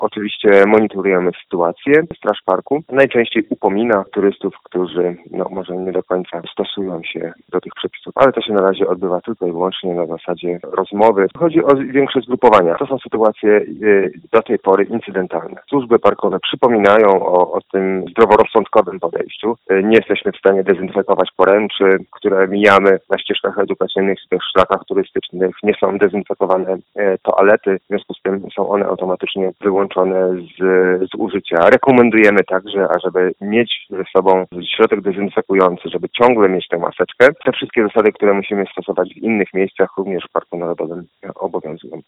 Oczywiście monitorujemy sytuację. Straż Parku najczęściej upomina turystów, którzy może nie do końca stosują się do tych przepisów, ale to się na razie odbywa tylko i wyłącznie na zasadzie rozmowy. Chodzi o większe zgrupowania. To są sytuacje do tej pory incydentalne. Służby parkowe przypominają o tym zdroworozsądkowym podejściu. Nie jesteśmy w stanie dezynfekować poręczy, które mijamy na ścieżkach edukacyjnych, w tych szlakach turystycznych. Nie są dezynfekowane toalety, w związku z tym są one automatycznie wyłączone z użycia. Rekomendujemy także, ażeby mieć ze sobą środek dezynfekujący, żeby ciągle mieć tę maseczkę. Te wszystkie zasady, które musimy stosować w innych miejscach, również w Parku Narodowym, obowiązują.